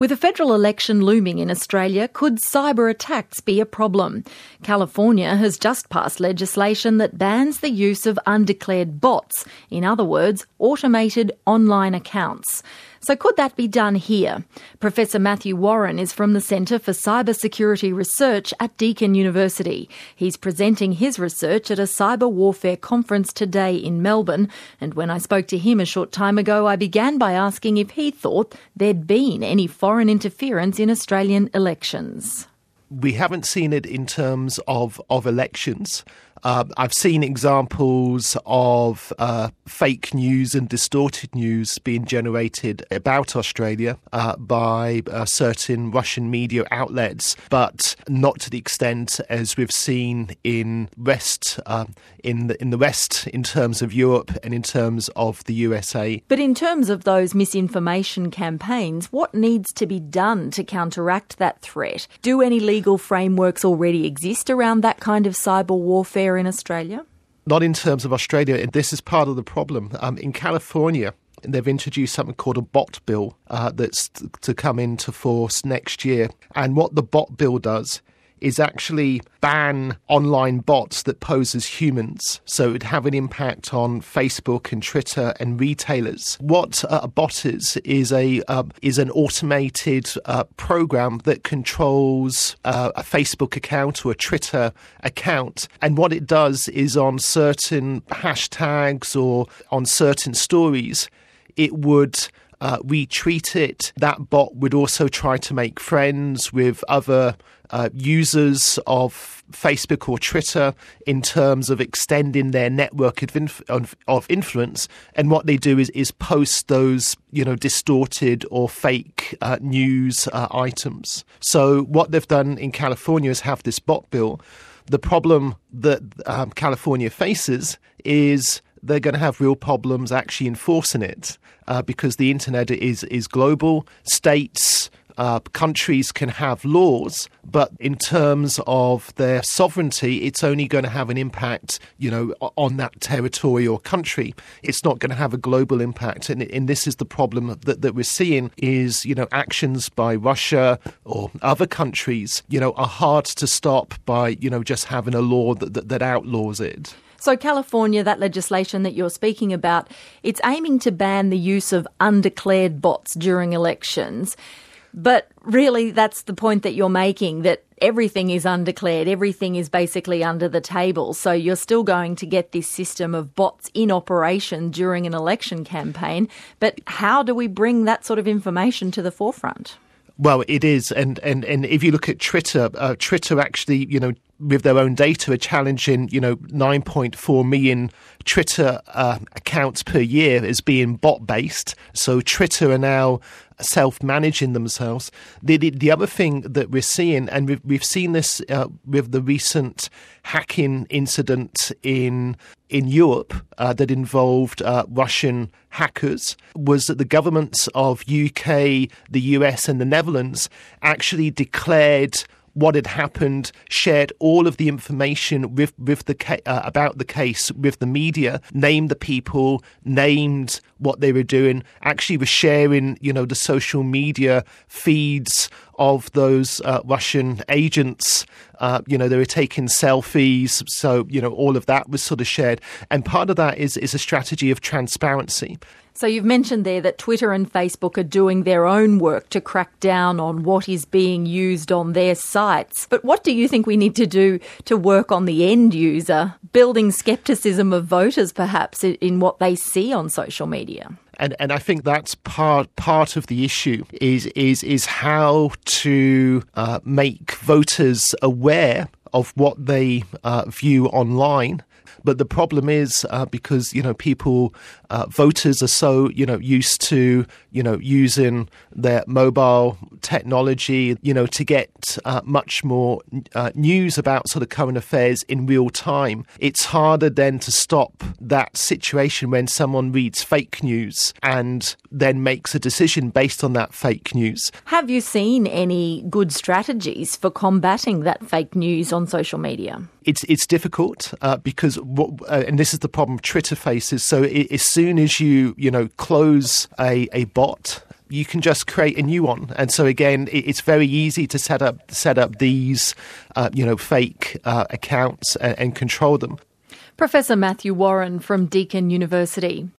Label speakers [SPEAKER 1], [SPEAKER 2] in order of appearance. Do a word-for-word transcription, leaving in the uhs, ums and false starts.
[SPEAKER 1] With a federal election looming in Australia, could cyber attacks be a problem? California has just passed legislation that bans the use of undeclared bots, in other words, automated online accounts. So could that be done here? Professor Matthew Warren is from the Centre for Cybersecurity Research at Deakin University. He's presenting his research at a cyber warfare conference today in Melbourne. And when I spoke to him a short time ago, I began by asking if he thought there'd been any foreign interference in Australian elections.
[SPEAKER 2] We haven't seen it in terms of, of elections. Uh, I've seen examples of uh, fake news and distorted news being generated about Australia uh, by uh, certain Russian media outlets, but not to the extent as we've seen in West, uh, in the, in the West, in terms of Europe and in terms of the U S A.
[SPEAKER 1] But in terms of those misinformation campaigns, what needs to be done to counteract that threat? Do any legal frameworks already exist around that kind of cyber warfare in Australia?
[SPEAKER 2] Not in terms of Australia, and this is part of the problem. Um, in California, they've introduced something called a bot bill uh, that's t- to come into force next year. And what the bot bill does is actually ban online bots that pose as humans. So it would have an impact on Facebook and Twitter and retailers. What uh, a bot is, is, a, uh, is an automated uh, program that controls uh, a Facebook account or a Twitter account. And what it does is on certain hashtags or on certain stories, it would Uh, retweet it. That bot would also try to make friends with other uh, users of Facebook or Twitter in terms of extending their network of, inf- of, of influence. And what they do is, is post those, you know, distorted or fake uh, news uh, items. So what they've done in California is have this bot bill. The problem that um, California faces is they're going to have real problems actually enforcing it uh, because the internet is, is global. States, uh, countries can have laws, but in terms of their sovereignty, it's only going to have an impact, you know, on that territory or country. It's not going to have a global impact. And, and this is the problem that, that we're seeing is, you know, actions by Russia or other countries, you know, are hard to stop by, you know, just having a law that, that, that outlaws it.
[SPEAKER 1] So California, that legislation that you're speaking about, it's aiming to ban the use of undeclared bots during elections. But really, that's the point that you're making, that everything is undeclared, everything is basically under the table. So you're still going to get this system of bots in operation during an election campaign. But how do we bring that sort of information to the forefront?
[SPEAKER 2] Well, it is. And, and, and if you look at Twitter, uh, Twitter actually, you know, with their own data are challenging, you know, nine point four million Twitter uh, accounts per year as being bot-based. So Twitter are now self-managing themselves. The, the, the other thing that we're seeing, and we've, we've seen this uh, with the recent hacking incident in in Europe uh, that involved uh, Russian hackers, was that the governments of U K, the U S and the Netherlands actually declared what had happened, shared all of the information with with the ca- uh, about the case with the media, named the people, named what they were doing, actually was sharing, you know, the social media feeds of those uh, Russian agents. Uh, you know, they were taking selfies. So, you know, all of that was sort of shared. And part of that is, is a strategy of transparency.
[SPEAKER 1] So you've mentioned there that Twitter and Facebook are doing their own work to crack down on what is being used on their sites. But what do you think we need to do to work on the end user, building scepticism of voters perhaps in what they see on social media?
[SPEAKER 2] And and I think that's part part of the issue is is is how to uh, make voters aware of what they uh, view online. But the problem is uh, because, you know, people, uh, voters are so, you know, used to, you know, using their mobile technology, you know, to get uh, much more uh, news about sort of current affairs in real time. It's harder then to stop that situation when someone reads fake news and then makes a decision based on that fake news.
[SPEAKER 1] Have you seen any good strategies for combating that fake news on social media?
[SPEAKER 2] It's it's difficult uh, because, what, uh, and this is the problem Twitter faces. So it, as soon as you, you know, close a, a bot, you can just create a new one. And so again, it's very easy to set up set up these, uh, you know, fake uh, accounts and, and control them.
[SPEAKER 1] Professor Matthew Warren from Deakin University.